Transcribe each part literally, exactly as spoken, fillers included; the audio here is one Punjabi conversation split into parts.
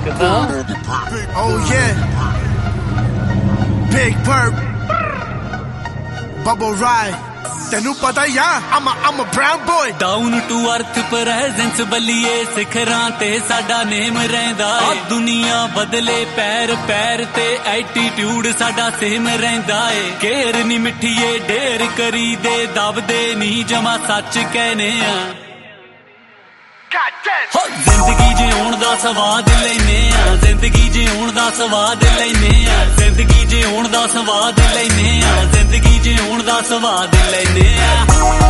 Oh yeah, Big Perp, Bubble Ride. ਤੈਨੂੰ ਪਤਾ ਹੀ ਆ I'm a, I'm a brown boy. Down to earth presence ਬਲੀਏ ਸਿਖਰਾਂ ਤੇ ਸਾਡਾ ਨੇਮ ਰਹਿੰਦਾ ਏ ਦੁਨੀਆ ਬਦਲੇ ਪੈਰ ਪੈਰ ਤੇ ਐਟੀਟਿਊਡ ਸਾਡਾ ਸੇਮ ਰਹਿੰਦਾ ਏ ਕੇਰ ਨੀ ਮਿੱਠੀਏ ਢੇਰ ਕਰੀ ਦੇ ਦਬਦੇ ਨਹੀਂ ਜਮਾ ਸੱਚ ਕਹਿਨੇ ਆ ਹੋ ਜ਼ਿੰਦਗੀ ਜਿਉਣ ਦਾ ਸਵਾਦ ਲੈਨੇ ਆ ਜ਼ਿੰਦਗੀ ਜਿਉਣ ਦਾ ਸਵਾਦ ਲੈਨੇ ਆ ਜ਼ਿੰਦਗੀ ਜਿਉਣ ਦਾ ਸਵਾਦ ਲੈਨੇ ਆ ਜ਼ਿੰਦਗੀ ਜਿਉਣ ਦਾ ਸਵਾਦ ਲੈਨੇ ਆ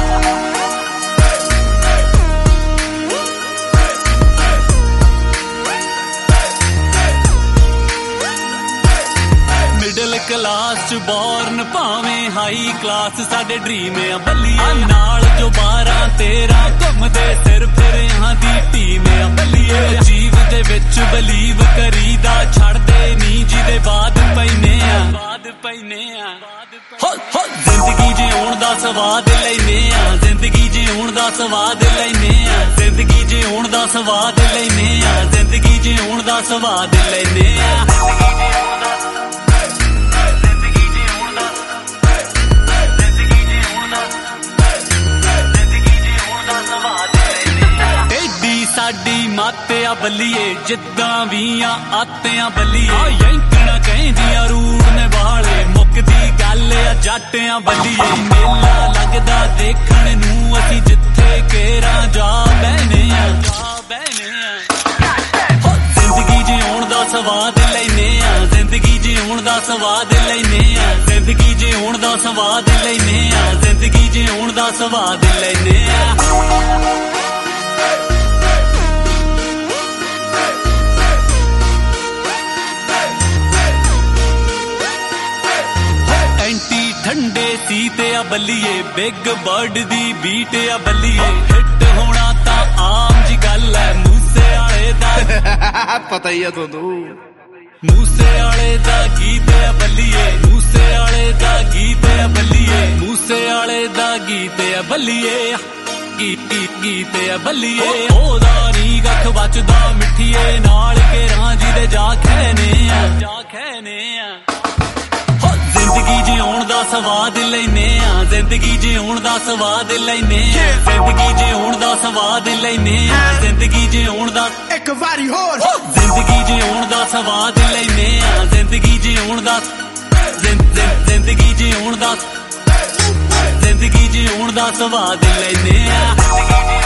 ਮਿਡਲ ਕਲਾਸ ਚ ਬੋਰਨ ਭਾਵੇਂ ਹਾਈ ਕਲਾਸ ਸਾਡੇ ਡ੍ਰੀਮ ਆ ਬੱਲੀਏ ਨਾਲ ਜੋ ਬਾਰਾਂ ਤੇਰਾਂ ਘੁੰਮਦੇ ਸਿਰ ਫਿਰਿਆਂ ਦੀ ਟੀਮ ਆ ਬੱਲੀਏ ਜੀਵ ਦੇ ਵਿੱਚ ਬਲੀਵ ਕਰੀਦਾ ਛੱਡਦੇ ਨੀ ਜਿਹਦੇ ਬਾਅਦ ਪੈਨੇ ਆ ਬਾਅਦ ਪੈਨੇ ਆ ਹੋ ਹੋ ਜ਼ਿੰਦਗੀ ਜਿਉਣ ਦਾ ਸਵਾਦ ਲੈਨੇ ਆ ਜ਼ਿੰਦਗੀ ਜਿਉਣ ਦਾ ਸਵਾਦ ਲੈਨੇ ਆ ਜ਼ਿੰਦਗੀ ਜਿਉਣ ਦਾ ਸਵਾਦ ਲੈਨੇ ਆ ਜ਼ਿੰਦਗੀ ਜਿਉਣ ਦਾ ਸਵਾਦ ਲੈਨੇ ਆ ਸਾਡੀ ਮਾਤਿਆ ਬੱਲੀਏ ਜਿੱਦਾਂ ਵੀ ਆ ਆਤਿਆਂ ਬੱਲੀਏ ਯੈਂਕਣਾ ਕਹਿੰਦੀਆਂ ਰੂੜ ਨੇ ਵਾਲੇ ਮੁੱਕਦੀ ਗੱਲ ਆ ਜੱਟਿਆਂ ਬੱਲੀਏ ਮੇਲਾ ਲੱਗਦਾ ਦੇਖਣ ਨੂੰ ਅਸੀਂ ਜਿੱਥੇ ਕੇਰਾਂ ਜਾ ਬਹਿਨੇ ਆ ਜਾ ਬਹਿਨੇ ਆ ਜ਼ਿੰਦਗੀ ਜਿਉਣ ਦਾ ਸਵਾਦ ਲੈਨੇ ਆ ਜ਼ਿੰਦਗੀ ਜਿਉਣ ਦਾ ਸਵਾਦ ਲੈਨੇ ਆ ਜ਼ਿੰਦਗੀ ਜਿਉਣ ਦਾ ਸਵਾਦ ਲੈਨੇ ਆ ਜ਼ਿੰਦਗੀ ਜਿਉਣ ਦਾ ਸਵਾਦ ਲੈਨੇ ਆ ਠੰਡੇ ਸੀ ਤੇ ਆ ਬੱਲੀਏ ਬਿਗ ਬਰਡ ਦੀ ਬੀਟ ਆ ਬੱਲੀਏ ਹਿੱਟ ਹੋਣਾ ਤਾਂ ਆਮ ਜੀ ਗੱਲ ਐ ਮੂਸੇ ਵਾਲੇ ਦਾ ਪਤਾ ਹੀ ਆ ਤੁਹਾਨੂੰ ਮੂਸੇ ਵਾਲੇ ਦਾ ਗੀਤ ਆ ਬੱਲੀਏ ਮੂਸੇ ਵਾਲੇ ਦਾ ਗੀਤ ਆ ਬੱਲੀਏ ਮੂਸੇ ਵਾਲੇ ਦਾ ਗੀਤ ਆ ਬੱਲੀਏ ਗੀਤ ਗੀਤ ਆ ਬੱਲੀਏ ਉਹਦਾ ਨੀ ਗੱਖ ਬਚਦਾ ਮਿੱਠੀਏ ਨਾਲ ਕੇ ਰਾਂਝੀ ਦੇ ਜਾ ਖੈਨੇ ਆ ਜਾ ਖੈਨੇ ਆ ਜ਼ਿੰਦਗੀ ਜਿਉਣ ਦਾ ਸਵਾਦ ਲੈਨੇ ਆ ਜ਼ਿੰਦਗੀ ਜਿਉਣ ਦਾ ਸਵਾਦ ਲੈਨੇ ਆ ਜ਼ਿੰਦਗੀ ਜਿਉਣ ਦਾ ਸਵਾਦ ਲੈਨੇ ਆ ਜ਼ਿੰਦਗੀ ਜਿਉਣ ਦਾ ਇੱਕ ਵਾਰੀ ਹੋਰ ਜ਼ਿੰਦਗੀ ਜਿਉਣ ਦਾ ਸਵਾਦ ਲੈਨੇ ਆ ਜ਼ਿੰਦਗੀ ਜਿਉਣ ਦਾ ਜ਼ਿੰਦਗੀ ਜਿਉਣ ਦਾ ਜ਼ਿੰਦਗੀ ਜਿਉਣ ਦਾ ਸਵਾਦ ਲੈਨੇ ਆ